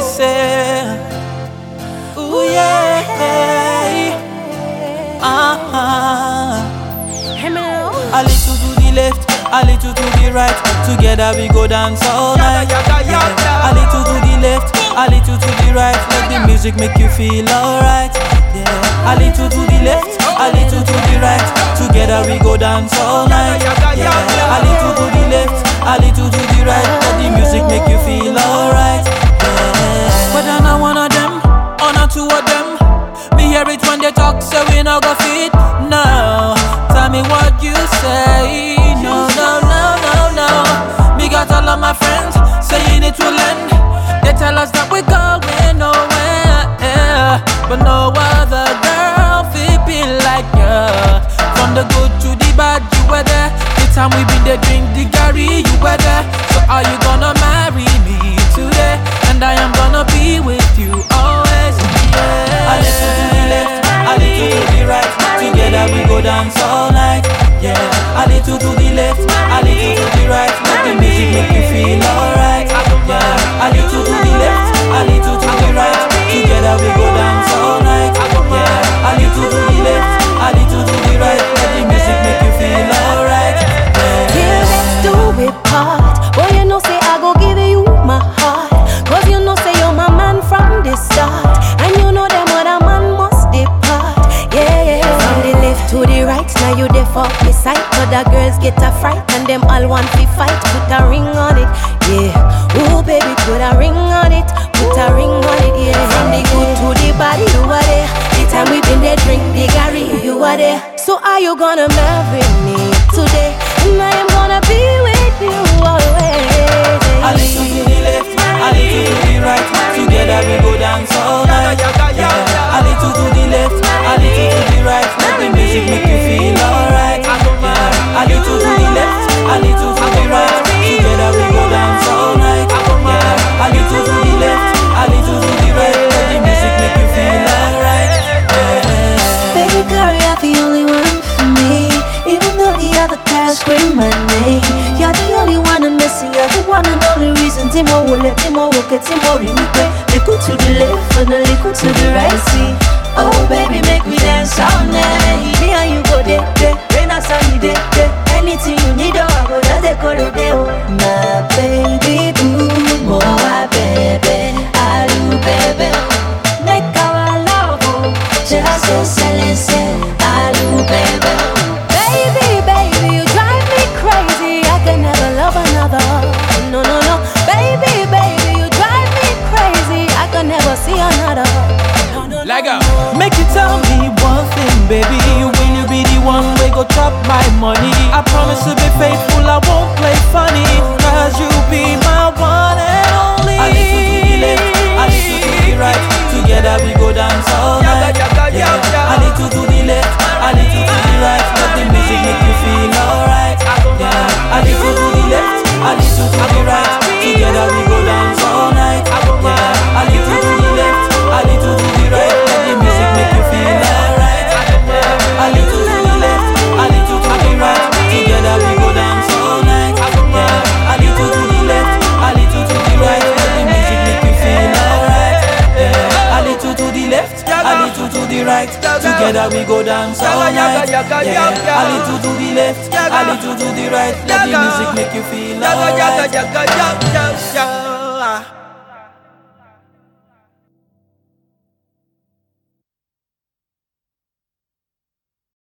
me say, ooh yeah, a little to the left, a little to the right. Together we go dance all night. Yeah. A little to the left, a little to the right. Let the music make you feel alright. Yeah. A little to the left, a little to the right. Together we go dance all night. Yeah. A little to the left, a little to the right. Let the music make you feel alright. Yeah. Whether not one of them or not two of them, me hear it when they talk, so we no go fit. No, tell me what you say. No, no, no, no, no. Me got all of my friends saying it will end. They tell us that we're going nowhere, but no other girl fit be like you. From the good to the bad, you were there. The time we been there, drink the Gary, you were there. So are you gonna marry me today? And I am gonna be with you always. Yeah. A little to the left, a little to the right. Together we go dance all night. Yeah. A little to the left, a little to the right. Let the music make you feel alright. Yeah. A little to the left, a little to the right. Together we go dance all night. Yeah. A little to the left, a little to the right. Let the music make you feel alright. Yeah. Till let's do it part. Boy, you know say I go give you my heart. Cause you know say you're my man from the start. And you know them other man must depart. Yeah, yeah. From the left to the right, now you there for me sight. Other girls get a fright and them all want to fight. Put a ring on it, yeah. Ooh baby, put a ring on it. Put a ring on it, yeah. From the good to the bad, you are there. The time we been there, drink the Gary, you are there. So are you gonna marry me today? And I am gonna be with you always. A little to the left, a little to the right. Together we go dance all night. Yeah. A little to the left, a little to the right. Let the music make you feel alright. Yeah. A little to the left, a little to the right. Together we go dance all night. Yeah. A little to the left, a little to the right. Let the music make you feel alright. Yeah. Baby girl, you're the only one for me. Even though the other girls scream my name, you're the only one I'm missing. You're the one and only reason. Timo will let Timo walk it, Timo remake. Little to the left and a little to the right. See, oh baby, make me dance all night. Me and you go there, there. Rain or sunny day, day. Anything you need, oh I go just decorate there. My baby, do more, baby. I do, baby. Make our love, just a silence. I do, baby. Baby, baby, you drive me crazy. I can never love another. No, no, no. Baby, baby, you drive me crazy. I can never see another. No, no, Lego. Make you tell me one thing, baby. Will you be the one we go chop my money? I promise to be faithful, I won't play funny. Cause you be my one and only. A little to the left, a little to the right. Together we go dance all night. Yeah. A little to the left, a little to the right. Let the music make you feel alright. Yeah. A little to the left, a little to the right. Together we go dance all night. Yeah. A little to the left, a little to the right. Let the music make you feel alright. Yeah. A little to the left, a little to the right. Together we go dance all night. Yeah. A little to the left, a little to the right. Let the music make you feel alright. Yeah. A little to the left, a little to the right. Together we go dance all night. Yeah. A little to the left, a little to the right. Let the music make you feel alright.